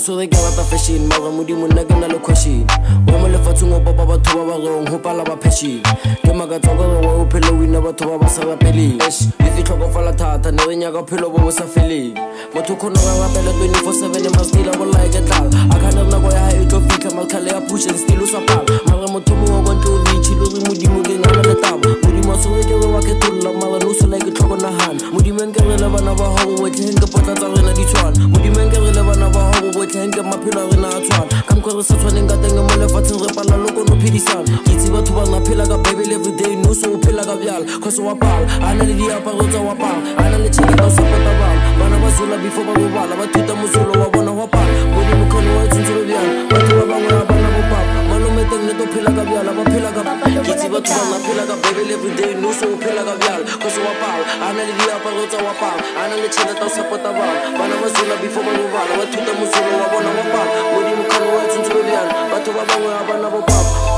so re ke rata fashion mara modimo nna ke na le question o mo lefatsheng o papa batho ba ba reng ho pala ba passion ke makatsa ka re wa o phela wina batho ba sa rapeleng e fitlhokofala thata ne re nyaka phelo bo sa feleng motho khona ga rapela 24/7 must still go like a tlala a kana nna go ya ha e tlo fitlha makhala ya push and still sa pala mara motho mo go ntlo reach lo re modimo ke ngana le taba modimo so re ke wa ke tulla mara no so like tlhoko na hana modimo nke re le bana ba ho botlhe nke potla tsa rena di tshwana modimo nke re le bana ba ho botlhe nke maphelo a rena a tshwana kam go re sa tshwaneng ka teng mo lefatsheng re pala loko no phedisana itse batho ba na phela ka bible every day no so phela ka byala cause wa pala ana le diaparo tsa wa pala ana le tshela ka support bana ba zula before ba bala ba thuta mosolo wa bona wa pala modimo khona wa tshintshelo byala batho ba bangwe ba bana bo papa malome teng ne to phela ka byala ba phela ka itse batho ba na phela ka bible every day no so phela ka byala cause wa pala ana le diaparo tsa wa pala ana le tshela ka support bana ba zula before ba bala ba thuta mosolo wa bona wa pala modimo khona wa tshintshelo byala batho ba bangwe ba bana bo papa